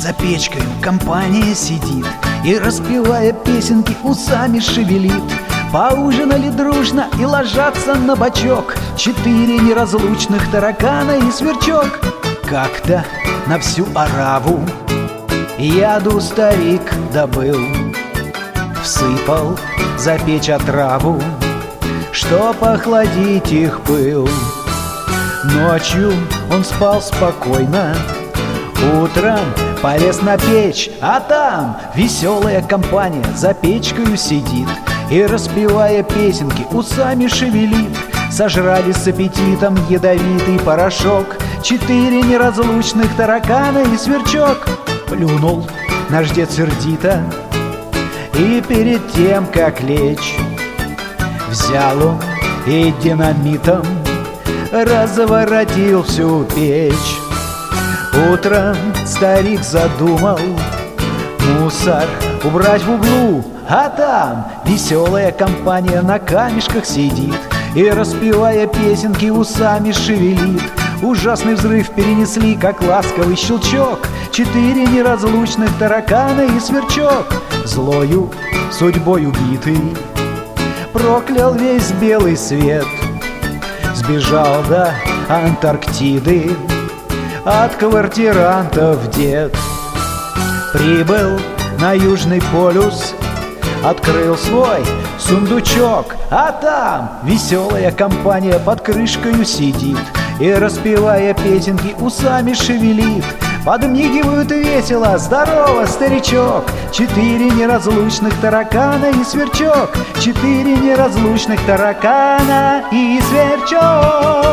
за печкой компания сидит и, распевая песенки, усами шевелит. Поужинали дружно и ложатся на бочок 4 неразлучных таракана и сверчок. Как-то на всю ораву яду старик добыл, всыпал за печь отраву, чтоб охладить их пыл. Ночью он спал спокойно, утром полез на печь, а там веселая компания за печкою сидит и, распевая песенки, усами шевелит. Сожрали с аппетитом ядовитый порошок 4 неразлучных таракана и сверчок. Плюнул наш дед сердито, и перед тем, как лечь, взял он и динамитом разворотил всю печь. Утром старик задумал мусор убрать в углу, а там веселая компания на камешках сидит и, распевая песенки, усами шевелит. Ужасный взрыв перенесли, как ласковый щелчок, 4 неразлучных таракана и сверчок. Злою судьбой убитый проклял весь белый свет, сбежал до Антарктиды от квартирантов дед. Прибыл на Южный полюс, открыл свой сундучок, а там веселая компания под крышкою сидит и, распевая песенки, усами шевелит. Подмигивают весело: здорово, старичок! 4 неразлучных таракана и сверчок, 4 неразлучных таракана и сверчок.